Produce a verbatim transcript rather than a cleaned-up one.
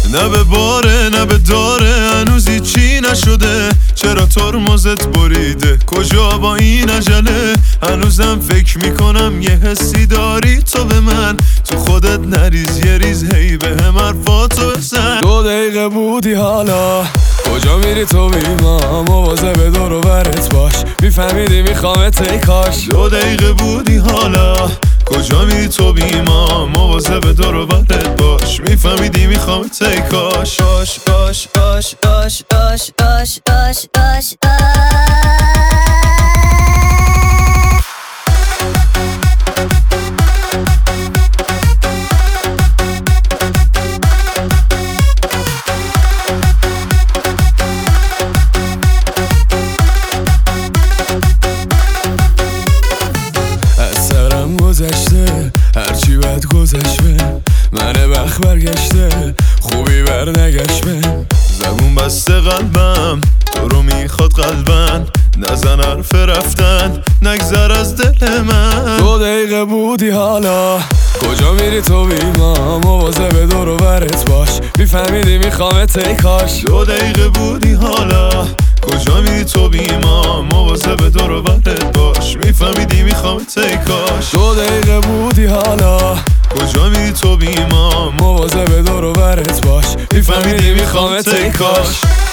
نه به باره نه به داره هنوزی چی نشده، چرا ترمزت بریده کجا با این عجله؟ هنوزم فکر میکنم یه حسی داری تو به من، تو خودت نریز یه ریز هی به هم حرفاتو بزن. دو دقیقه بودی حالا کجا میری تو بیما، مواظب دور و برت باش میفهمیدی میخوامت ای کاش. دو دقیقه بودی حالا کجا میری تو بیما، مواظب دور و برت باش میفهمیدی میخوامت ای کاش. باش باش باش باش باش باش باش باش گذشته هرچی بد گذشت بهم، من وقت برگشته خوبی بر نگشت بهم. زبون بسته قلبم تو رو میخواد قلبن، نزن حرف رفتن نگذر از دل من. دو دقیقه بودی حالا کجا میری تو بیما، مواظب دور و برت باش میفهمیدی میخوامت ای کاش. دو دقیقه بودی حالا کجا میری تو بیما، مواظب دور و برت باش میفهمیدی میخوامت ای کاش. دو دقیقه بودی حالا کجا میری تو بیما، مواظب دور و برت باش میفهمیدی میخوامت ای کاش.